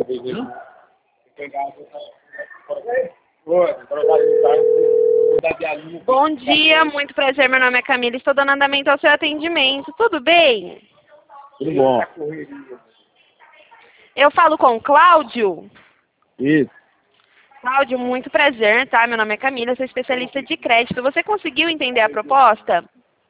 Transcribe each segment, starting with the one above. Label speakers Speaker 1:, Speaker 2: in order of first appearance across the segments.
Speaker 1: Bom dia, muito prazer, meu nome é Camila, estou dando andamento ao seu atendimento, tudo bem?
Speaker 2: Tudo bom.
Speaker 1: Eu falo com o Cláudio?
Speaker 2: Isso.
Speaker 1: Cláudio, muito prazer, tá? Meu nome é Camila, sou especialista de crédito. Você conseguiu entender a proposta?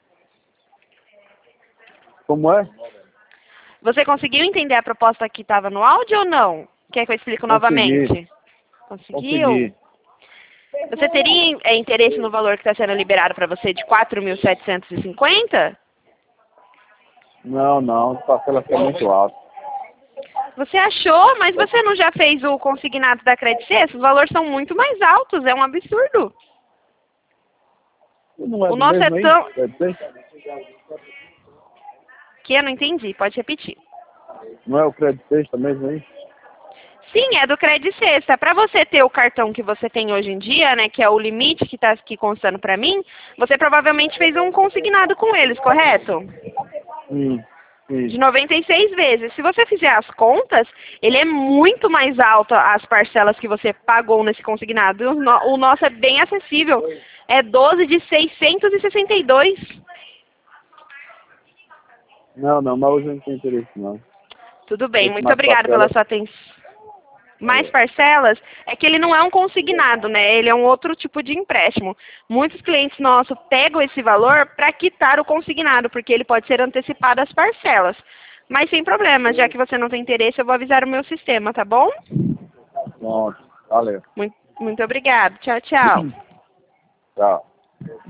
Speaker 2: Como é?
Speaker 1: Você conseguiu entender a proposta que estava no áudio ou não? Quer que eu explique novamente? Conseguiu?
Speaker 2: Consegui.
Speaker 1: Você teria interesse no valor que está sendo liberado para você de 4.750?
Speaker 2: Não, a parcela fica muito alta.
Speaker 1: Você achou, mas você não já fez o consignado da Credit Suisse? Os valores são muito mais altos, é um absurdo.
Speaker 2: Não é
Speaker 1: O
Speaker 2: do
Speaker 1: nosso é
Speaker 2: mesmo,
Speaker 1: tão...
Speaker 2: hein? Deve ser?
Speaker 1: Que eu não entendi, pode repetir.
Speaker 2: Não é o Credit Suisse mesmo, hein?
Speaker 1: Sim, é do Credit Sexta. Para você ter o cartão que você tem hoje em dia, né, que é o limite que está aqui constando para mim, você provavelmente fez um consignado com eles, correto?
Speaker 2: Sim.
Speaker 1: De 96 vezes. Se você fizer as contas, ele é muito mais alto as parcelas que você pagou nesse consignado. O nosso é bem acessível. É 12 de 662.
Speaker 2: Não, mas hoje eu não tenho interesse, não.
Speaker 1: Tudo bem, muito
Speaker 2: Mais
Speaker 1: obrigada
Speaker 2: parcela.
Speaker 1: pela sua atenção. Mais parcelas, é que ele não é um consignado, né? Ele é um outro tipo de empréstimo. Muitos clientes nossos pegam esse valor para quitar o consignado, porque ele pode ser antecipado às parcelas. Mas sem problema, já que você não tem interesse, eu vou avisar o meu sistema, tá bom?
Speaker 2: Pronto, valeu.
Speaker 1: Muito obrigada. Tchau, tchau.
Speaker 2: Tchau.